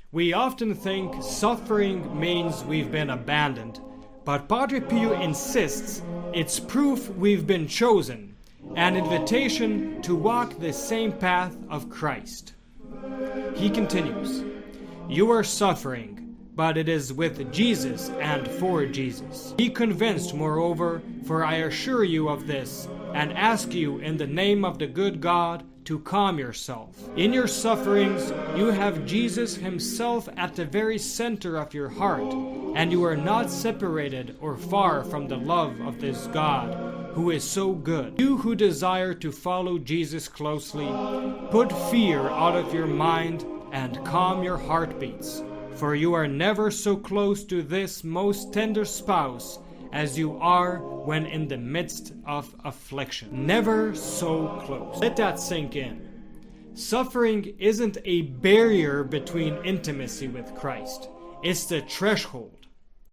We often think suffering means we've been abandoned, but Padre Pio insists it's proof we've been chosen, an invitation to walk the same path of Christ. He continues, "You are suffering, but it is with Jesus and for Jesus. Be convinced, moreover, for I assure you of this, and ask you in the name of the good God to calm yourself. In your sufferings, you have Jesus himself at the very center of your heart, and you are not separated or far from the love of this God, who is so good. You who desire to follow Jesus closely, put fear out of your mind and calm your heartbeats, for you are never so close to this most tender spouse as you are when in the midst of affliction." Never so close. Let that sink in. Suffering isn't a barrier between intimacy with Christ. It's the threshold.